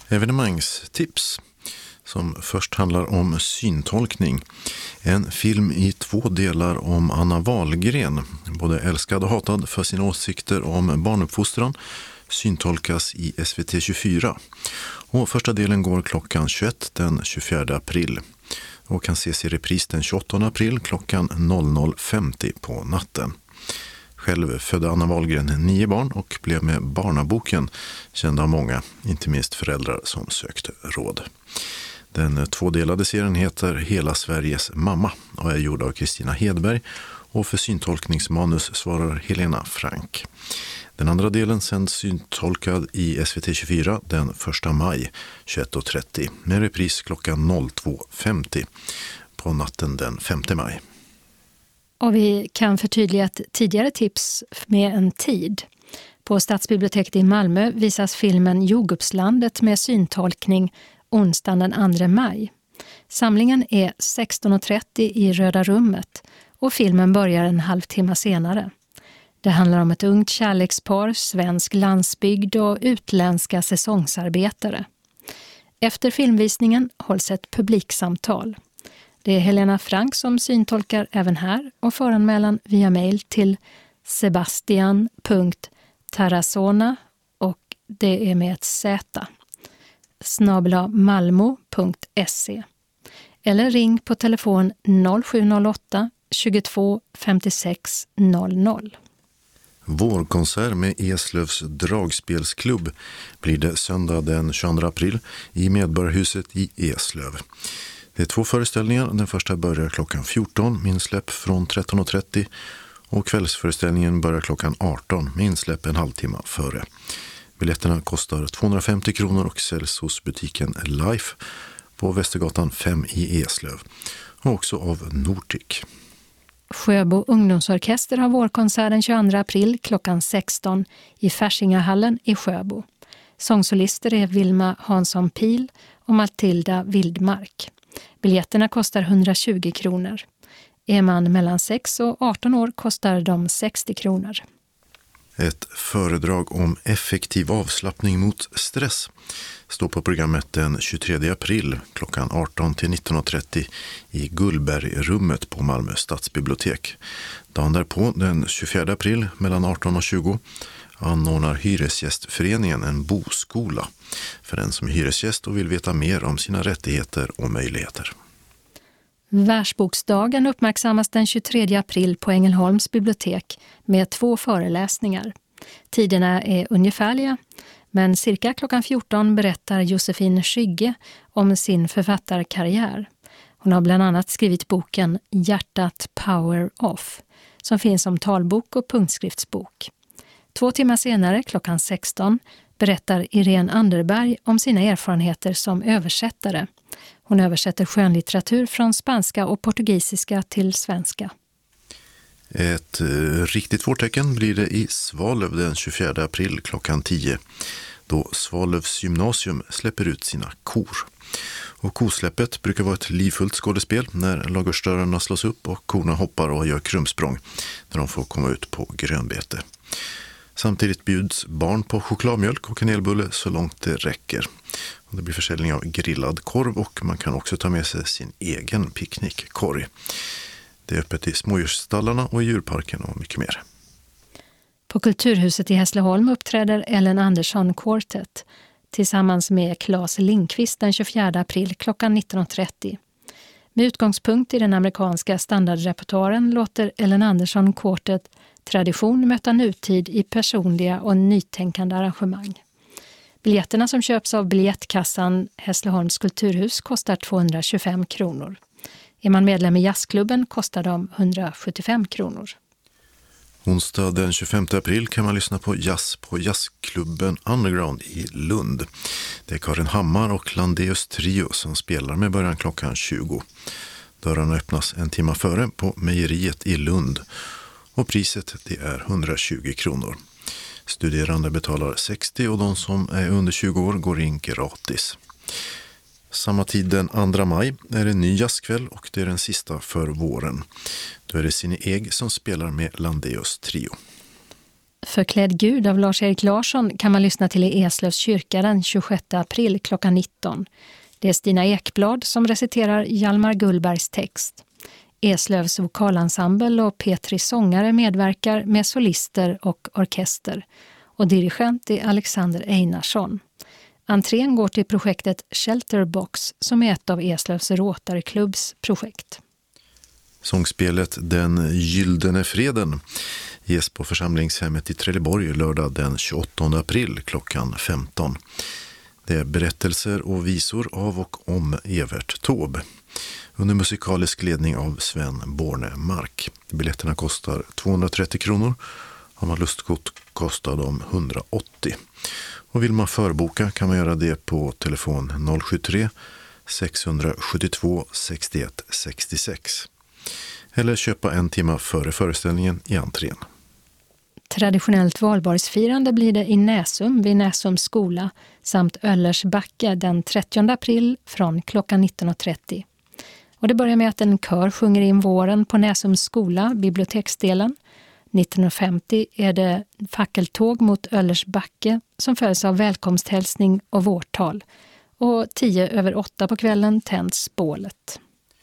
Evenemangstips som först handlar om syntolkning. En film i 2 delar om Anna Wahlgren, både älskad och hatad för sina åsikter om barnuppfostran, syntolkas i SVT 24. Och första delen går klockan 21 den 24 april och kan ses i repris den 28 april klockan 00.50 på natten. Själv födde Anna Wahlgren 9 barn och blev med Barnaboken känd av många, inte minst föräldrar som sökte råd. Den 2-delade serien heter Hela Sveriges mamma och är gjord av Kristina Hedberg, och för syntolkningsmanus svarar Helena Frank. Den andra delen sänds syntolkad i SVT 24 den 1 maj 21.30 med repris klockan 02.50 på natten den 5 maj. Och vi kan förtydliga ett tidigare tips med en tid. På Stadsbiblioteket i Malmö visas filmen Jordgubbslandet med syntolkning onsdagen den 2 maj. Samlingen är 16.30 i Röda rummet och filmen börjar en halvtimme senare. Det handlar om ett ungt kärlekspar, svensk landsbygd och utländska säsongsarbetare. Efter filmvisningen hålls ett publiksamtal. Det är Helena Frank som syntolkar även här, och föranmälan via mejl till sebastian.tarazona, och det är med ett z, @malmo.se, eller ring på telefon 0708 22 56 00. Vårkonsert med Eslövs dragspelsklubb blir det söndag den 22 april i Medborgarhuset i Eslöv. Det är 2 föreställningar. Den första börjar klockan 14 med insläpp från 13.30 och kvällsföreställningen börjar klockan 18 med insläpp en halvtimme före. Biljetterna kostar 250 kronor och säljs hos butiken Life på Västergatan 5 i Eslöv och också av Nortic. Sjöbo ungdomsorkester har vårkonsert den 22 april klockan 16 i Färsingahallen i Sjöbo. Sångsolister är Vilma Hansson Pil och Matilda Wildmark. Biljetterna kostar 120 kronor. Är man mellan 6 och 18 år kostar de 60 kronor. Ett föredrag om effektiv avslappning mot stress står på programmet den 23 april klockan 18 till 19.30 i Gullbergrummet på Malmö stadsbibliotek. Dagen därpå, den 24 april mellan 18 och 20, anordnar Hyresgästföreningen en boskola för den som är hyresgäst och vill veta mer om sina rättigheter och möjligheter. Världsboksdagen uppmärksammas den 23 april på Ängelholms bibliotek med 2 föreläsningar. Tiderna är ungefärliga, men cirka klockan 14 berättar Josefin Skygge om sin författarkarriär. Hon har bland annat skrivit boken Hjärtat Power Off, som finns som talbok och punktskriftsbok. 2 timmar senare, klockan 16, berättar Irene Anderberg om sina erfarenheter som översättare. Hon översätter skönlitteratur från spanska och portugisiska till svenska. Ett riktigt vårtecken blir det i Svalöv den 24 april klockan 10, då Svalövs gymnasium släpper ut sina kor. Och kosläppet brukar vara ett livfullt skådespel när ladugårdsdörrarna slås upp och korna hoppar och gör krumsprång när de får komma ut på grönbete. Samtidigt bjuds barn på chokladmjölk och kanelbulle så långt det räcker. Det blir försäljning av grillad korv och man kan också ta med sig sin egen picknickkorg. Det är öppet i smådjursstallarna och i djurparken och mycket mer. På Kulturhuset i Hässleholm uppträder Ellen Andersson Quartet tillsammans med Claes Lindqvist den 24 april klockan 19.30. Med utgångspunkt i den amerikanska standardrepertoaren låter Ellen Andersson Quartet tradition möta nutid i personliga och nytänkande arrangemang. Biljetterna som köps av biljettkassan Hässleholms kulturhus kostar 225 kronor. Är man medlem i jazzklubben kostar de 175 kronor. Onsdag den 25 april kan man lyssna på jazz på jazzklubben Underground i Lund. Det är Karin Hammar och Landeus Trio som spelar med början klockan 20. Dörrarna öppnas en timme före på Mejeriet i Lund och priset det är 120 kronor. Studerande betalar 60 och de som är under 20 år går in gratis. Samma tid den 2 maj är det en ny jazzkväll och det är den sista för våren. Då är det Cine Eg som spelar med Landeus Trio. Förklädd Gud av Lars-Erik Larsson kan man lyssna till i Eslövs kyrka den 26 april klockan 19. Det är Stina Ekblad som reciterar Hjalmar Gullbergs text. Eslövs vokalensemble och Petri sångare medverkar med solister och orkester. Och dirigent är Alexander Einarsson. Entrén går till projektet Shelterbox som är ett av Eslövs Rotary-klubbs projekt. Sångspelet Den gyldene freden ges på församlingshemmet i Trelleborg lördag den 28 april klockan 15. Det är berättelser och visor av och om Evert Taube under musikalisk ledning av Sven Bornemark. Biljetterna kostar 230 kronor. Har man lustkort kostar de 180. Och vill man förboka kan man göra det på telefon 073 672 61 66. Eller köpa en timme före föreställningen i entrén. Traditionellt valborgsfirande blir det i Näsum vid Näsums skola samt Öllersbacka den 30 april från klockan 19.30. Och det börjar med att en kör sjunger in våren på Näsums skola, biblioteksdelen. 1950 är det fackeltåg mot Öllersbacke som följs av välkomsthälsning och vårtal. Och 7:50 på kvällen tänds bålet.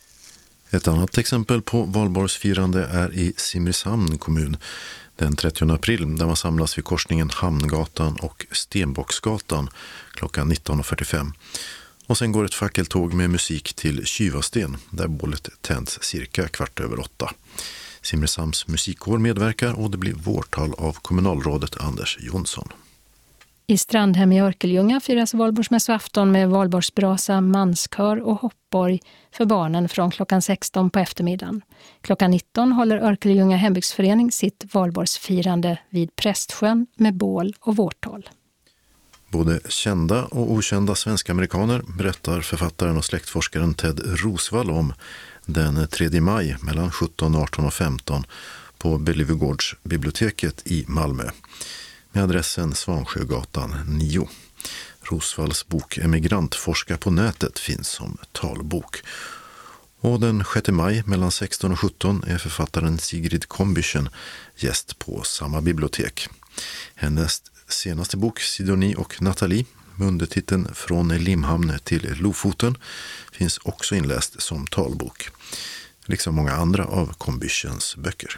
Ett annat exempel på valborgsfirande är i Simrishamn kommun den 30 april där man samlas vid korsningen Hamngatan och Stenbocksgatan klockan 19.45. Och sen går ett fackeltåg med musik till Kyvasten där bålet tänds cirka 7:15. Simrishamns musikkår medverkar och det blir vårtal av kommunalrådet Anders Jonsson. I Strandhem i Örkelljunga firas valborgsmässoafton med valborgsbrasa, manskör och hoppborg för barnen från klockan 16 på eftermiddagen. Klockan 19 håller Örkelljunga hembygdsförening sitt valborgsfirande vid Prästsjön med bål och vårtal. Både kända och okända svenska-amerikaner berättar författaren och släktforskaren Ted Rosvall om den 3 maj mellan 17, 18 och 15 på Bellevugårdsbiblioteket i Malmö med adressen Svansjögatan 9. Rosvalls bok Emigrantforska på nätet finns som talbok. Och den 6 maj mellan 16 och 17 är författaren Sigrid Combüchen gäst på samma bibliotek. Hennes senaste bok Sidonie och Nathalie med undertiteln Från Limhamn till Lofoten finns också inläst som talbok, liksom många andra av Combüchens böcker.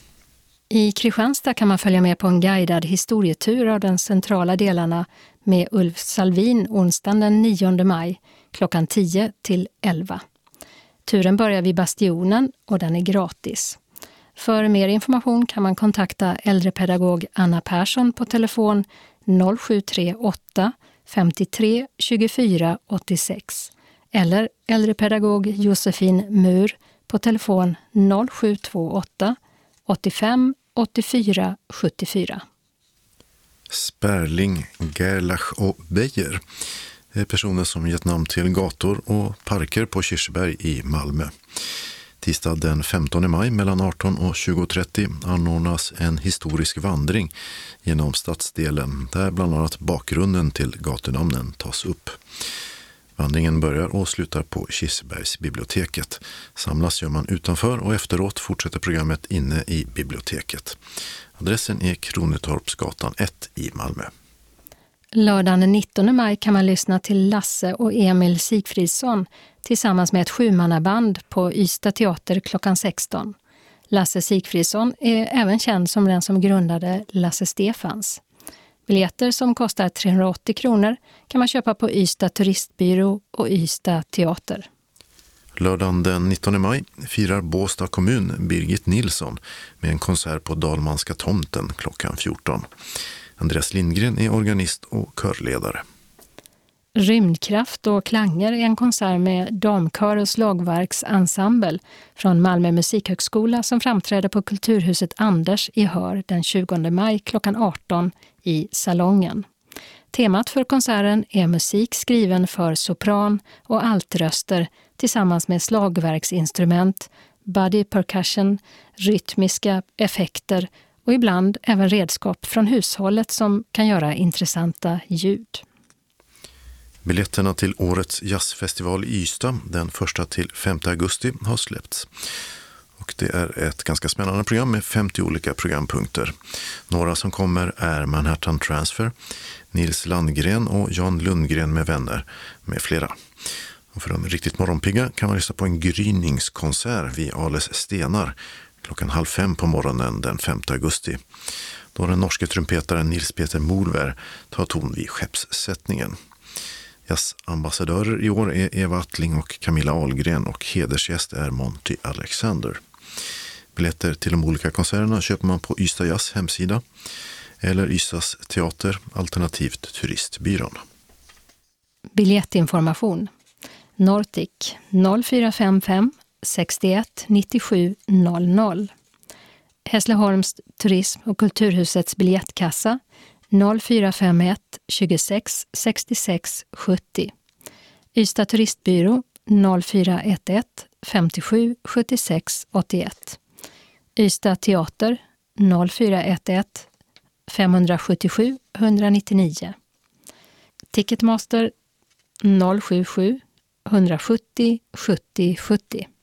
I Kristianstad kan man följa med på en guidad historietur av de centrala delarna med Ulf Salvin onsdagen den 9 maj klockan 10 till 11. Turen börjar vid Bastionen och den är gratis. För mer information kan man kontakta äldrepedagog Anna Persson på telefon 0738 53 24 86 eller äldrepedagog Josefin Mur på telefon 0728 85 84 74. Sperling, Gerlach och Beijer är personer som gett namn till gator och parker på Kirseberg i Malmö. Tisdag den 15 maj mellan 18 och 20.30 anordnas en historisk vandring genom stadsdelen där bland annat bakgrunden till gatunamnen tas upp. Vandringen börjar och slutar på Kirsebergsbiblioteket. Samlas gör man utanför och efteråt fortsätter programmet inne i biblioteket. Adressen är Kronetorpsgatan 1 i Malmö. Lördagen den 19 maj kan man lyssna till Lasse och Emil Sigfridsson tillsammans med ett 7-mannaband på Ystad teater klockan 16. Lasse Sigfridsson är även känd som den som grundade Lasse Stefans. Biljetter som kostar 380 kronor kan man köpa på Ystad turistbyrå och Ystad teater. Lördagen den 19 maj firar Båstad kommun Birgit Nilsson med en konsert på Dalmanska tomten klockan 14. Andreas Lindgren är organist och körledare. Rymdkraft och klanger är en konsert med damkör och slagverksensemble från Malmö musikhögskola som framträder på Kulturhuset Anders i Hör den 20 maj klockan 18 i Salongen. Temat för konserten är musik skriven för sopran och altröster tillsammans med slagverksinstrument, body percussion, rytmiska effekter och ibland även redskap från hushållet som kan göra intressanta ljud. Biljetterna till årets jazzfestival i Ystad den 1 till 5 augusti har släppts. Och det är ett ganska spännande program med 50 olika programpunkter. Några som kommer är Manhattan Transfer, Nils Landgren och Jan Lundgren med vänner med flera. Och för de riktigt morgonpigga kan man lyssna på en gryningskonsert vid Ales Stenar 4:30 på morgonen den 5 augusti. Då den norske trumpetaren Nils Peter Molvær tar ton vid skeppssättningen. Jazzambassadörer i år är Eva Attling och Camilla Ahlgren och hedersgäst är Monty Alexander. Biljetter till de olika konserterna köper man på Ystad Jazz hemsida eller Ystads teater alternativt turistbyrån. Biljettinformation. Nortic 0455 61 97 00. Hässleholms turism- och kulturhusets biljettkassa 0451 26 66 70. Ystad turistbyrå 0411 57 76 81. Ystad teater 0411 577 199. Ticketmaster 077 170 70 70.